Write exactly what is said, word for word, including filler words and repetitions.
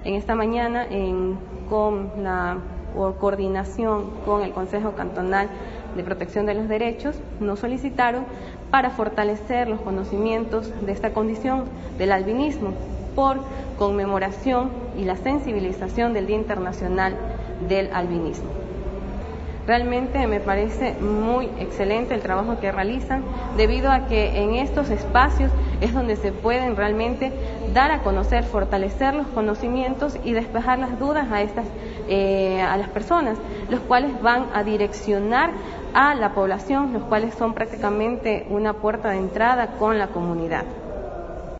En esta mañana, en, con la por coordinación con el Consejo Cantonal de Protección de los Derechos, nos solicitaron para fortalecer los conocimientos de esta condición del albinismo por conmemoración y la sensibilización del Día Internacional del Albinismo. Realmente me parece muy excelente el trabajo que realizan, debido a que en estos espacios es donde se pueden realmente dar a conocer, fortalecer los conocimientos y despejar las dudas a estas eh, a las personas, los cuales van a direccionar a la población, los cuales son prácticamente una puerta de entrada con la comunidad.